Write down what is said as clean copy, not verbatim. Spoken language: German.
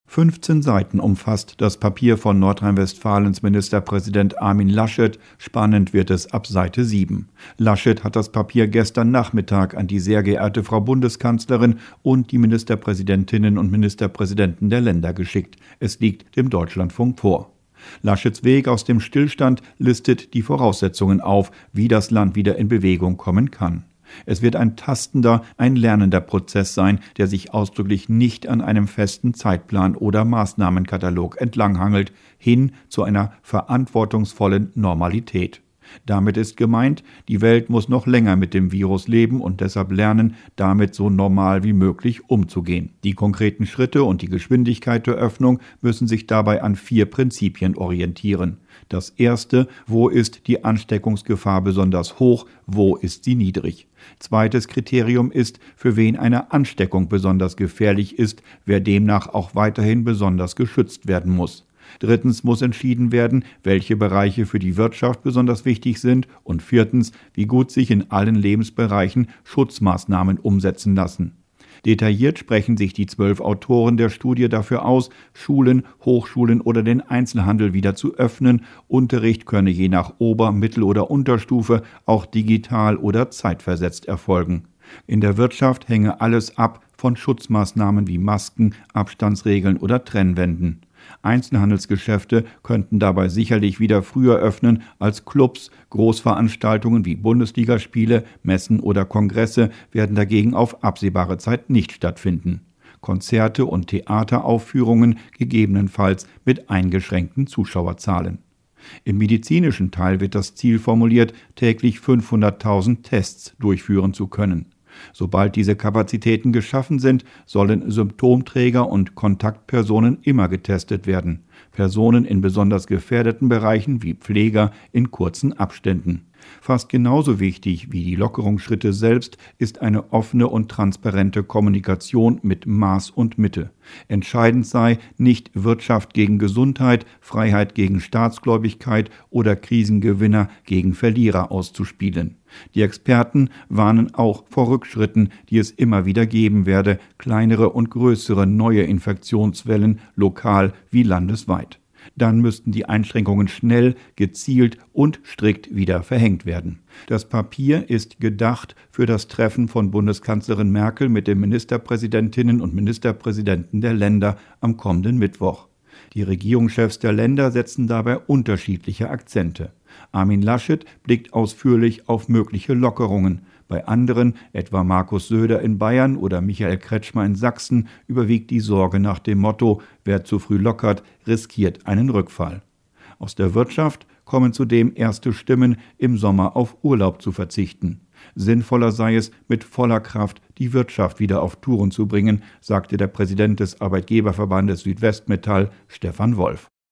15 Seiten umfasst das Papier von Nordrhein-Westfalens Ministerpräsident Armin Laschet. Spannend wird es ab Seite 7. Laschet hat das Papier gestern Nachmittag an die sehr geehrte Frau Bundeskanzlerin und die Ministerpräsidentinnen und Ministerpräsidenten der Länder geschickt. Es liegt dem Deutschlandfunk vor. Laschets Weg aus dem Stillstand listet die Voraussetzungen auf, wie das Land wieder in Bewegung kommen kann. Es wird ein tastender, ein lernender Prozess sein, der sich ausdrücklich nicht an einem festen Zeitplan oder Maßnahmenkatalog entlanghangelt, hin zu einer verantwortungsvollen Normalität. Damit ist gemeint, die Welt muss noch länger mit dem Virus leben und deshalb lernen, damit so normal wie möglich umzugehen. Die konkreten Schritte und die Geschwindigkeit der Öffnung müssen sich dabei an 4 Prinzipien orientieren. Das erste: Wo ist die Ansteckungsgefahr besonders hoch, wo ist sie niedrig? Zweites Kriterium ist, für wen eine Ansteckung besonders gefährlich ist, wer demnach auch weiterhin besonders geschützt werden muss. Drittens muss entschieden werden, welche Bereiche für die Wirtschaft besonders wichtig sind, und viertens, wie gut sich in allen Lebensbereichen Schutzmaßnahmen umsetzen lassen. Detailliert sprechen sich die 12 Autoren der Studie dafür aus, Schulen, Hochschulen oder den Einzelhandel wieder zu öffnen. Unterricht könne je nach Ober-, Mittel- oder Unterstufe auch digital oder zeitversetzt erfolgen. In der Wirtschaft hänge alles ab von Schutzmaßnahmen wie Masken, Abstandsregeln oder Trennwänden. Einzelhandelsgeschäfte könnten dabei sicherlich wieder früher öffnen als Clubs. Großveranstaltungen wie Bundesligaspiele, Messen oder Kongresse werden dagegen auf absehbare Zeit nicht stattfinden. Konzerte und Theateraufführungen gegebenenfalls mit eingeschränkten Zuschauerzahlen. Im medizinischen Teil wird das Ziel formuliert, täglich 500.000 Tests durchführen zu können. Sobald diese Kapazitäten geschaffen sind, sollen Symptomträger und Kontaktpersonen immer getestet werden. Personen in besonders gefährdeten Bereichen wie Pfleger in kurzen Abständen. Fast genauso wichtig wie die Lockerungsschritte selbst ist eine offene und transparente Kommunikation mit Maß und Mitte. Entscheidend sei, nicht Wirtschaft gegen Gesundheit, Freiheit gegen Staatsgläubigkeit oder Krisengewinner gegen Verlierer auszuspielen. Die Experten warnen auch vor Rückschritten, die es immer wieder geben werde, kleinere und größere neue Infektionswellen, lokal wie landesweit. Dann müssten die Einschränkungen schnell, gezielt und strikt wieder verhängt werden. Das Papier ist gedacht für das Treffen von Bundeskanzlerin Merkel mit den Ministerpräsidentinnen und Ministerpräsidenten der Länder am kommenden Mittwoch. Die Regierungschefs der Länder setzen dabei unterschiedliche Akzente. Armin Laschet blickt ausführlich auf mögliche Lockerungen. Bei anderen, etwa Markus Söder in Bayern oder Michael Kretschmer in Sachsen, überwiegt die Sorge nach dem Motto: Wer zu früh lockert, riskiert einen Rückfall. Aus der Wirtschaft kommen zudem erste Stimmen, im Sommer auf Urlaub zu verzichten. Sinnvoller sei es, mit voller Kraft die Wirtschaft wieder auf Touren zu bringen, sagte der Präsident des Arbeitgeberverbandes Südwestmetall, Stefan Wolf.